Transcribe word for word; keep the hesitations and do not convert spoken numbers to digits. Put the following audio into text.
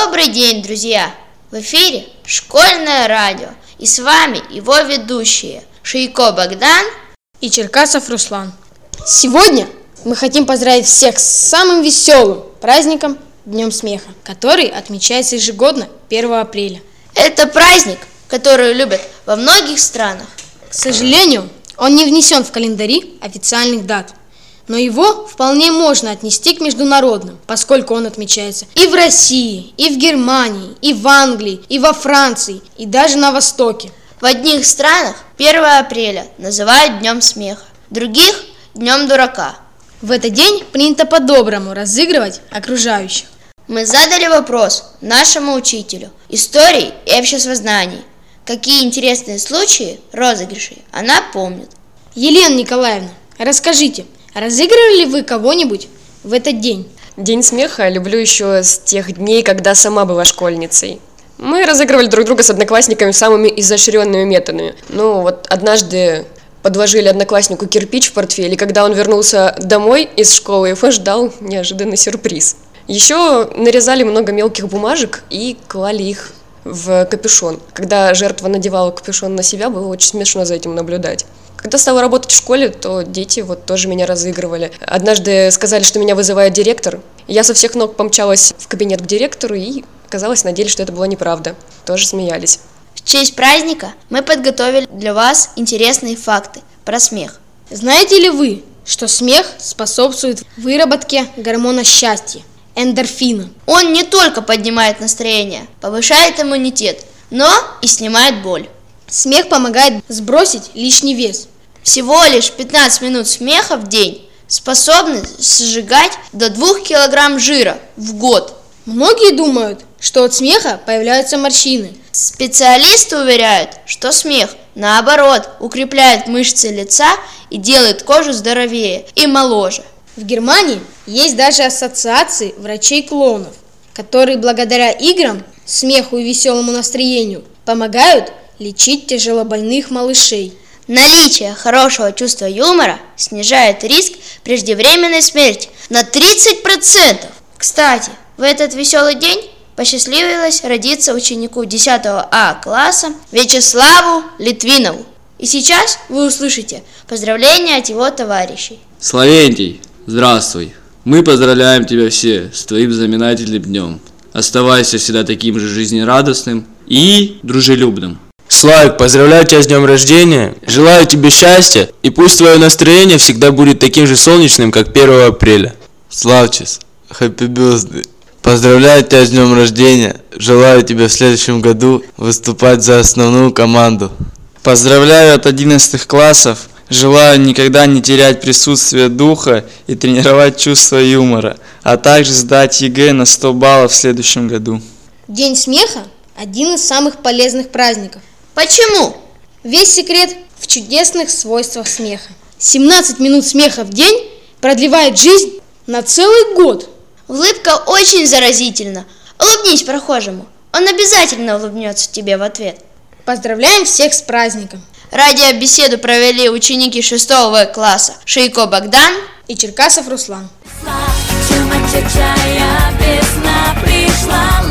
Добрый день, друзья! В эфире Школьное радио, и с вами его ведущие Шейко Богдан и Черкасов Руслан. Сегодня мы хотим поздравить всех с самым веселым праздником Днем смеха, который отмечается ежегодно первого апреля. Это праздник, который любят во многих странах. К сожалению, он не внесен в календари официальных дат, но его вполне можно отнести к международным, поскольку он отмечается и в России, и в Германии, и в Англии, и во Франции, и даже на Востоке. В одних странах первого апреля называют Днем смеха, в других – Днем дурака. В этот день принято по-доброму разыгрывать окружающих. Мы задали вопрос нашему учителю истории и обществознаний, какие интересные случаи розыгрышей она помнит. Елена Николаевна, расскажите, разыгрывали ли вы кого-нибудь в этот день? День смеха люблю еще с тех дней, когда сама была школьницей. Мы разыгрывали друг друга с одноклассниками самыми изощренными методами. Ну вот однажды подложили однокласснику кирпич в портфель, и когда он вернулся домой из школы, его ждал неожиданный сюрприз. Еще нарезали много мелких бумажек и клали их в капюшон. Когда жертва надевала капюшон на себя, было очень смешно за этим наблюдать. Когда стала работать в школе, то дети вот тоже меня разыгрывали. Однажды сказали, что меня вызывает директор. Я со всех ног помчалась в кабинет к директору, и оказалось на деле, что это была неправда. Тоже смеялись. В честь праздника мы подготовили для вас интересные факты про смех. Знаете ли вы, что смех способствует выработке гормона счастья – эндорфина? Он не только поднимает настроение, повышает иммунитет, но и снимает боль. Смех помогает сбросить лишний вес. Всего лишь пятнадцать минут смеха в день способны сжигать до двух килограмм жира в год. Многие думают, что от смеха появляются морщины. Специалисты уверяют, что смех, наоборот, укрепляет мышцы лица и делает кожу здоровее и моложе. В Германии есть даже ассоциации врачей-клоунов, которые благодаря играм, смеху и веселому настроению помогают лечить тяжелобольных малышей. Наличие хорошего чувства юмора снижает риск преждевременной смерти на тридцать процентов. Кстати, в этот веселый день посчастливилось родиться ученику десятого А класса Вячеславу Литвинову. И сейчас вы услышите поздравления от его товарищей. Славентий, здравствуй! Мы поздравляем тебя все с твоим знаменательным днем. Оставайся всегда таким же жизнерадостным и дружелюбным. Славик, поздравляю тебя с днем рождения, желаю тебе счастья, и пусть твое настроение всегда будет таким же солнечным, как первого апреля. Славчис, happy birthday. Поздравляю тебя с днем рождения, желаю тебе в следующем году выступать за основную команду. Поздравляю от одиннадцатых классов, желаю никогда не терять присутствие духа и тренировать чувство юмора, а также сдать ЕГЭ на сто баллов в следующем году. День смеха – один из самых полезных праздников. Почему? Весь секрет в чудесных свойствах смеха. семнадцать минут смеха в день продлевает жизнь на целый год. Улыбка очень заразительна. Улыбнись прохожему, он обязательно улыбнется тебе в ответ. Поздравляем всех с праздником! Радиобеседу провели ученики шестого класса Шейко Богдан и Черкасов Руслан. Чая без сна пришла.